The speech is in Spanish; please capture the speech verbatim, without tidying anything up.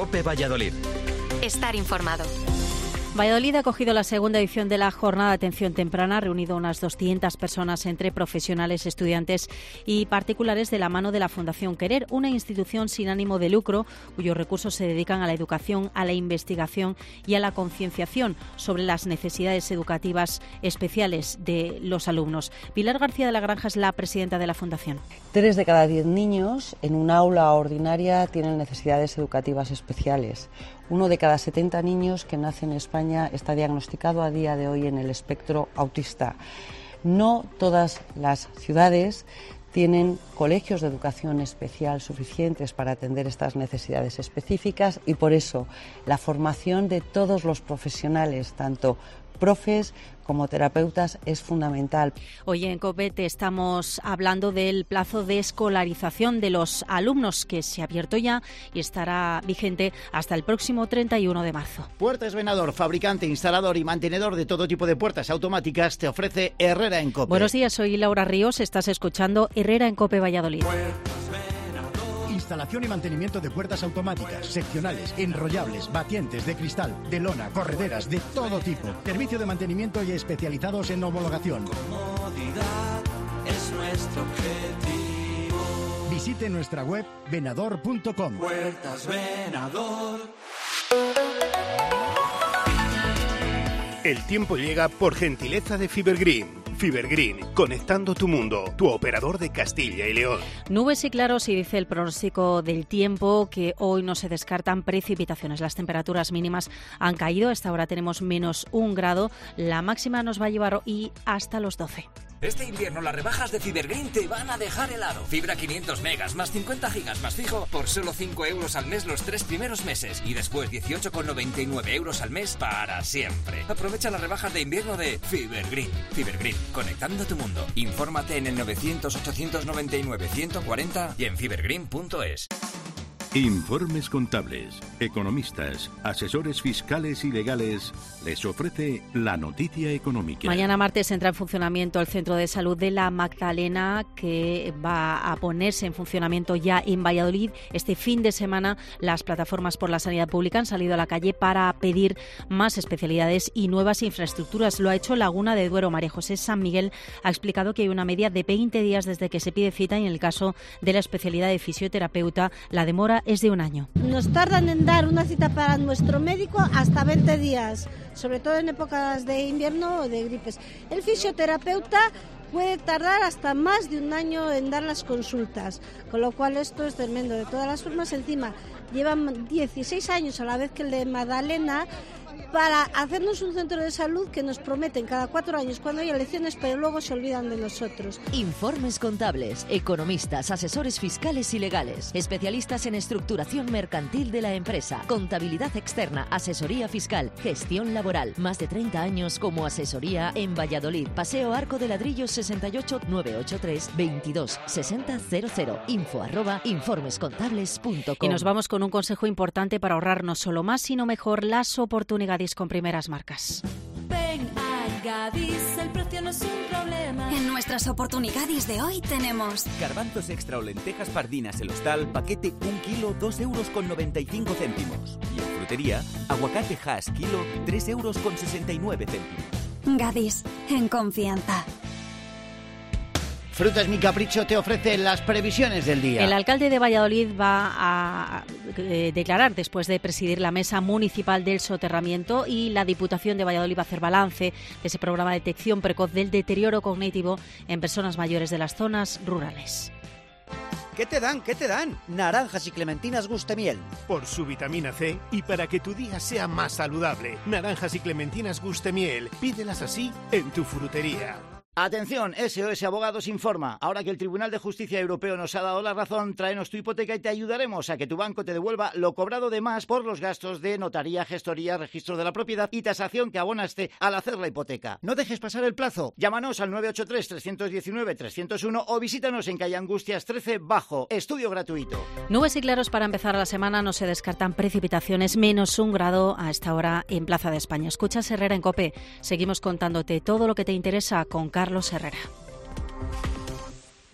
COPE Valladolid. Estar informado. Valladolid ha acogido la segunda edición de la Jornada de Atención Temprana, ha reunido unas doscientas personas entre profesionales, estudiantes y particulares de la mano de la Fundación Querer, una institución sin ánimo de lucro cuyos recursos se dedican a la educación, a la investigación y a la concienciación sobre las necesidades educativas especiales de los alumnos. Pilar García de la Granja es la presidenta de la Fundación. Tres de cada diez niños en un aula ordinaria tienen necesidades educativas especiales. Uno de cada setenta niños que nacen en España está diagnosticado a día de hoy en el espectro autista. No todas las ciudades tienen colegios de educación especial suficientes para atender estas necesidades específicas y por eso la formación de todos los profesionales, tanto profes como terapeutas, es fundamental. Hoy en COPE te estamos hablando del plazo de escolarización de los alumnos que se ha abierto ya y estará vigente hasta el próximo treinta y uno de marzo. Puertas Venador, fabricante, instalador y mantenedor de todo tipo de puertas automáticas, te ofrece Herrera en COPE. Buenos días, soy Laura Ríos, estás escuchando Herrera en COPE Valladolid. Instalación y mantenimiento de puertas automáticas, seccionales, enrollables, batientes, de cristal, de lona, correderas, de todo tipo. Servicio de mantenimiento y especializados en homologación. Comodidad es nuestro objetivo. Visite nuestra web venador punto com. Puertas Venador. El tiempo llega por gentileza de Fibergreen. Fibergreen, conectando tu mundo, tu operador de Castilla y León. Nubes y claros y dice el pronóstico del tiempo que hoy no se descartan precipitaciones. Las temperaturas mínimas han caído, hasta ahora tenemos menos un grado, la máxima nos va a llevar hoy hasta los doce. Este invierno las rebajas de Fibergreen te van a dejar helado. Fibra quinientos megas más cincuenta gigas más fijo por solo cinco euros al mes los tres primeros meses y después dieciocho con noventa y nueve euros al mes para siempre. Aprovecha las rebajas de invierno de Fibergreen. Fibergreen, conectando tu mundo. Infórmate en el novecientos ochocientos noventa y nueve ciento cuarenta y en fibergreen punto es. Informes Contables, economistas, asesores fiscales y legales les ofrece la noticia económica. Mañana martes entra en funcionamiento el Centro de Salud de la Magdalena, que va a ponerse en funcionamiento ya en Valladolid. Este fin de semana las plataformas por la sanidad pública han salido a la calle para pedir más especialidades y nuevas infraestructuras. Lo ha hecho Laguna de Duero. María José San Miguel ha explicado que hay una media de veinte días desde que se pide cita y en el caso de la especialidad de fisioterapeuta la demora es de un año. Nos tardan en dar una cita para nuestro médico hasta veinte días, sobre todo en épocas de invierno o de gripes. El fisioterapeuta puede tardar hasta más de un año en dar las consultas, con lo cual esto es tremendo. De todas las formas, encima llevan dieciséis años a la vez que el de Magdalena para hacernos un centro de salud que nos prometen cada cuatro años cuando hay elecciones, pero luego se olvidan de nosotros. Informes contables, economistas, asesores fiscales y legales, especialistas en estructuración mercantil de la empresa, contabilidad externa, asesoría fiscal, gestión laboral. Más de treinta años como asesoría en Valladolid. Paseo Arco de Ladrillos sesenta y ocho, novecientos ochenta y tres, veintidós sesenta cero cero. Info arroba informes contables punto com. Y nos vamos con un consejo importante para ahorrar no solo más, sino mejor las oportunidades con primeras marcas. Ven a Gadis, el precio no es un problema. En nuestras oportunidades de hoy tenemos garbanzos extra o lentejas pardinas el hostal, paquete un kilo, dos euros con noventa y cinco céntimos. Y en frutería, aguacate Hass kilo, tres euros con sesenta y nueve céntimos. Gadis, en confianza. Frutas Mi Capricho te ofrece las previsiones del día. El alcalde de Valladolid va a eh, declarar después de presidir la mesa municipal del soterramiento y la Diputación de Valladolid va a hacer balance de ese programa de detección precoz del deterioro cognitivo en personas mayores de las zonas rurales. ¿Qué te dan? ¿Qué te dan? Naranjas y clementinas Gustemiel. Por su vitamina C y para que tu día sea más saludable. Naranjas y clementinas Gustemiel. Pídelas así en tu frutería. Atención, S O S Abogados informa. Ahora que el Tribunal de Justicia Europeo nos ha dado la razón, tráenos tu hipoteca y te ayudaremos a que tu banco te devuelva lo cobrado de más por los gastos de notaría, gestoría, registro de la propiedad y tasación que abonaste al hacer la hipoteca. No dejes pasar el plazo. Llámanos al nueve ocho tres, tres uno nueve, tres cero uno o visítanos en calle Angustias trece Bajo. Estudio gratuito. Nubes y claros para empezar la semana. No se descartan precipitaciones. Menos un grado a esta hora en Plaza de España. Escuchas Herrera en COPE. Seguimos contándote todo lo que te interesa con Carlos Carlos Herrera.